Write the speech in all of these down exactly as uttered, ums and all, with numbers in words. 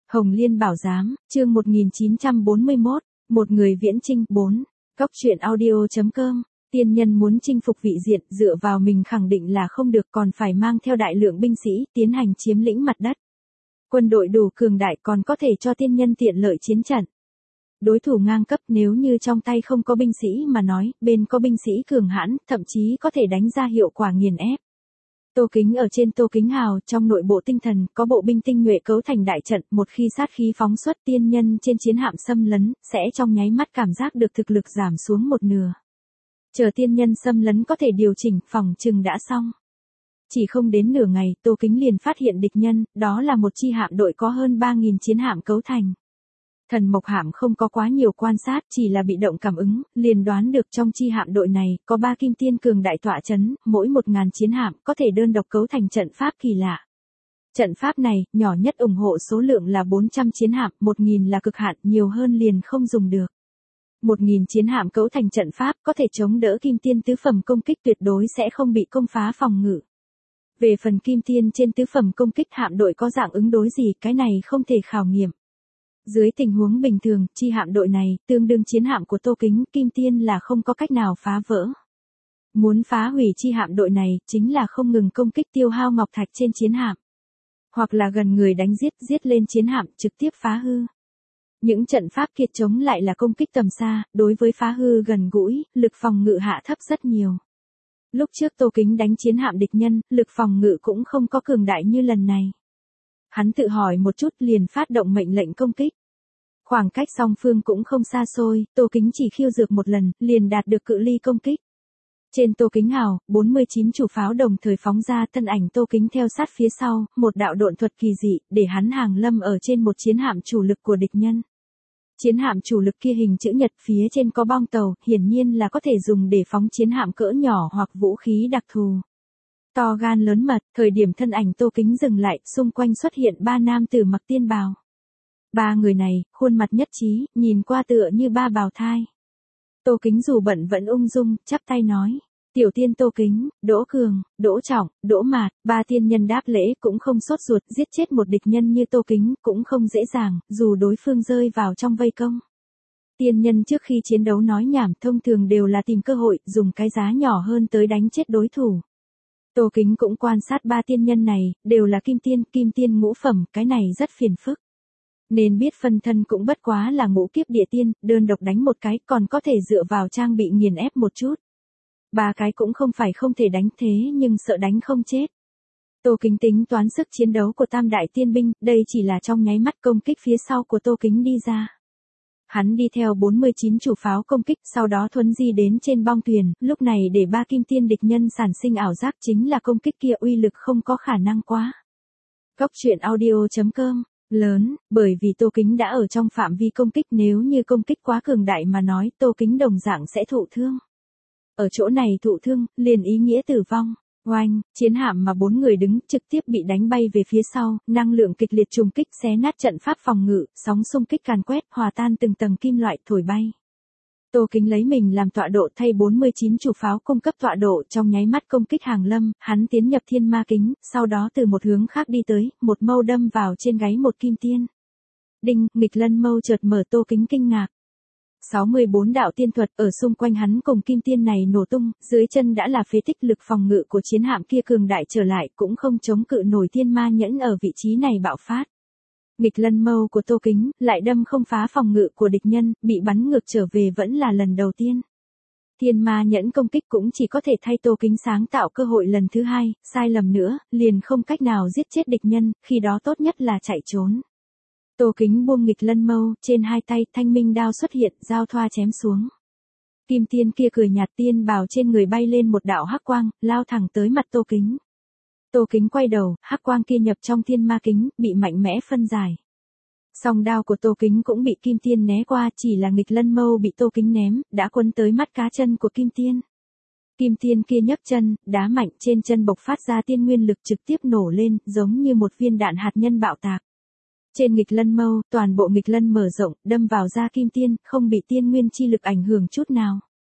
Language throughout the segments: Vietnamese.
Hồng Liên Bảo Giám, chương một nghìn chín trăm bốn mươi mốt, một người viễn chinh, bốn. Cóc truyện audio.com, tiên nhân muốn chinh phục vị diện, dựa vào mình khẳng định là không được, còn phải mang theo đại lượng binh sĩ, tiến hành chiếm lĩnh mặt đất. Quân đội đủ cường đại còn có thể cho tiên nhân tiện lợi chiến trận. Đối thủ ngang cấp nếu như trong tay không có binh sĩ mà nói, bên có binh sĩ cường hãn, thậm chí có thể đánh ra hiệu quả nghiền ép. Tô Kính ở trên Tô Kính Hào, trong nội bộ tinh thần, có bộ binh tinh nhuệ cấu thành đại trận, một khi sát khí phóng xuất tiên nhân trên chiến hạm xâm lấn, sẽ trong nháy mắt cảm giác được thực lực giảm xuống một nửa. Chờ tiên nhân xâm lấn có thể điều chỉnh, phòng trừng đã xong. Chỉ không đến nửa ngày, Tô Kính liền phát hiện địch nhân, đó là một chi hạm đội có hơn ba nghìn chiến hạm cấu thành. Thần Mộc Hạm không có quá nhiều quan sát, chỉ là bị động cảm ứng, liền đoán được trong chi hạm đội này, có ba kim tiên cường đại tọa chấn, mỗi một ngàn chiến hạm, có thể đơn độc cấu thành trận pháp kỳ lạ. Trận pháp này, nhỏ nhất ủng hộ số lượng là bốn trăm chiến hạm, một nghìn là cực hạn, nhiều hơn liền không dùng được. một nghìn chiến hạm cấu thành trận pháp, có thể chống đỡ kim tiên tứ phẩm công kích, tuyệt đối sẽ không bị công phá phòng ngự. Về phần kim tiên trên tứ phẩm công kích hạm đội có dạng ứng đối gì, cái này không thể khảo nghiệm. Dưới tình huống bình thường, chi hạm đội này, tương đương chiến hạm của Tô Kính, kim tiên là không có cách nào phá vỡ. Muốn phá hủy chi hạm đội này, chính là không ngừng công kích tiêu hao ngọc thạch trên chiến hạm. Hoặc là gần người đánh giết, giết lên chiến hạm, trực tiếp phá hư. Những trận pháp kia chống lại là công kích tầm xa, đối với phá hư gần gũi, lực phòng ngự hạ thấp rất nhiều. Lúc trước Tô Kính đánh chiến hạm địch nhân, lực phòng ngự cũng không có cường đại như lần này. Hắn tự hỏi một chút liền phát động mệnh lệnh công kích. Khoảng cách song phương cũng không xa xôi, Tô Kính chỉ khiêu dược một lần, liền đạt được cự ly công kích. Trên Tô Kính Hào, bốn mươi chín chủ pháo đồng thời phóng ra, thân ảnh Tô Kính theo sát phía sau, một đạo độn thuật kỳ dị, để hắn hàng lâm ở trên một chiến hạm chủ lực của địch nhân. Chiến hạm chủ lực kia hình chữ nhật, phía trên có bong tàu, hiển nhiên là có thể dùng để phóng chiến hạm cỡ nhỏ hoặc vũ khí đặc thù. To gan lớn mật, thời điểm thân ảnh Tô Kính dừng lại, xung quanh xuất hiện ba nam tử mặc tiên bào. Ba người này, khuôn mặt nhất trí, nhìn qua tựa như ba bào thai. Tô Kính dù bận vẫn ung dung, chắp tay nói. Tiểu tiên Tô Kính, Đỗ Cường, Đỗ Trọng, Đỗ Mạt, ba tiên nhân đáp lễ, cũng không sốt ruột, giết chết một địch nhân như Tô Kính, cũng không dễ dàng, dù đối phương rơi vào trong vây công. Tiên nhân trước khi chiến đấu nói nhảm, thông thường đều là tìm cơ hội, dùng cái giá nhỏ hơn tới đánh chết đối thủ. Tô Kính cũng quan sát ba tiên nhân này, đều là kim tiên, kim tiên ngũ phẩm, cái này rất phiền phức. Nên biết phân thân cũng bất quá là ngũ kiếp địa tiên, đơn độc đánh một cái, còn có thể dựa vào trang bị nghiền ép một chút. Ba cái cũng không phải không thể đánh, thế nhưng sợ đánh không chết. Tô Kính tính toán sức chiến đấu của tam đại tiên binh, đây chỉ là trong nháy mắt công kích phía sau của Tô Kính đi ra. Hắn đi theo bốn mươi chín chủ pháo công kích, sau đó thuấn di đến trên bong thuyền, lúc này để ba kim tiên địch nhân sản sinh ảo giác, chính là công kích kia uy lực không có khả năng quá. Cóc truyện audio.com, lớn, bởi vì Tô Kính đã ở trong phạm vi công kích, nếu như công kích quá cường đại mà nói, Tô Kính đồng dạng sẽ thụ thương. Ở chỗ này thụ thương, liền ý nghĩa tử vong. Oanh, chiến hạm mà bốn người đứng trực tiếp bị đánh bay về phía sau, năng lượng kịch liệt trùng kích xé nát trận pháp phòng ngự, sóng xung kích càn quét, hòa tan từng tầng kim loại, thổi bay. Tô Kính lấy mình làm tọa độ thay bốn mươi chín chủ pháo cung cấp tọa độ, trong nháy mắt công kích hàng lâm, hắn tiến nhập thiên ma kính, sau đó từ một hướng khác đi tới, một mâu đâm vào trên gáy một kim tiên. Đinh, nghịch lân mâu chợt mở, Tô Kính kinh ngạc. sáu mươi bốn đạo tiên thuật ở xung quanh hắn cùng kim tiên này nổ tung, dưới chân đã là phế tích, lực phòng ngự của chiến hạm kia cường đại trở lại, cũng không chống cự nổi thiên ma nhẫn ở vị trí này bạo phát. Nghịch lân mâu của Tô Kính, lại đâm không phá phòng ngự của địch nhân, bị bắn ngược trở về vẫn là lần đầu tiên. Thiên ma nhẫn công kích cũng chỉ có thể thay Tô Kính sáng tạo cơ hội lần thứ hai, sai lầm nữa, liền không cách nào giết chết địch nhân, khi đó tốt nhất là chạy trốn. Tô Kính buông nghịch lân mâu, trên hai tay thanh minh đao xuất hiện, giao thoa chém xuống. Kim tiên kia cười nhạt, tiên bào trên người bay lên một đạo hắc quang, lao thẳng tới mặt Tô Kính. Tô Kính quay đầu, hắc quang kia nhập trong thiên ma kính, bị mạnh mẽ phân giải. Song đao của Tô Kính cũng bị kim tiên né qua, chỉ là nghịch lân mâu bị Tô Kính ném, đã quấn tới mắt cá chân của kim tiên. Kim tiên kia nhấc chân, đá mạnh, trên chân bộc phát ra tiên nguyên lực trực tiếp nổ lên, giống như một viên đạn hạt nhân bạo tạc. Trên nghịch lân mâu, toàn bộ nghịch lân mở rộng, đâm vào da kim tiên, không bị tiên nguyên chi lực ảnh hưởng chút nào.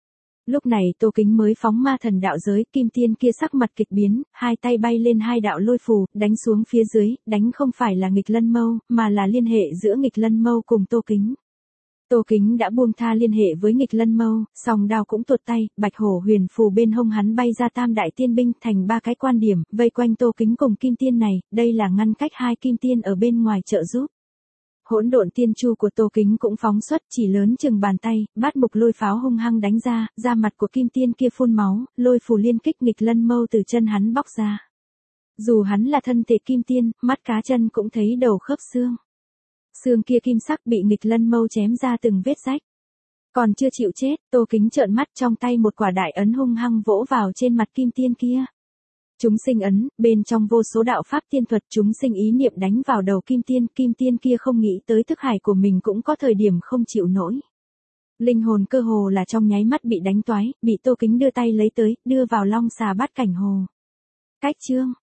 Lúc này Tô Kính mới phóng ma thần đạo giới, kim tiên kia sắc mặt kịch biến, hai tay bay lên hai đạo lôi phù, đánh xuống phía dưới, đánh không phải là nghịch lân mâu, mà là liên hệ giữa nghịch lân mâu cùng Tô Kính. Tô Kính đã buông tha liên hệ với nghịch lân mâu, song đao cũng tuột tay, bạch hổ huyền phù bên hông hắn bay ra tam đại tiên binh thành ba cái quan điểm, vây quanh Tô Kính cùng kim tiên này, đây là ngăn cách hai kim tiên ở bên ngoài trợ giúp. Hỗn độn tiên chu của Tô Kính cũng phóng xuất, chỉ lớn chừng bàn tay, bát mục lôi pháo hung hăng đánh ra, da mặt của kim tiên kia phun máu, lôi phù liên kích nghịch lân mâu từ chân hắn bóc ra. Dù hắn là thân thể kim tiên, mắt cá chân cũng thấy đầu khớp xương. Xương kia kim sắc bị nghịch lân mâu chém ra từng vết rách. Còn chưa chịu chết, Tô Kính trợn mắt, trong tay một quả đại ấn hung hăng vỗ vào trên mặt kim tiên kia. Chúng sinh ấn, bên trong vô số đạo pháp tiên thuật, chúng sinh ý niệm đánh vào đầu kim tiên, kim tiên kia không nghĩ tới thức hải của mình cũng có thời điểm không chịu nổi. Linh hồn cơ hồ là trong nháy mắt bị đánh toái, bị Tô Kính đưa tay lấy tới, đưa vào long xà bát cảnh hồ. Cách chương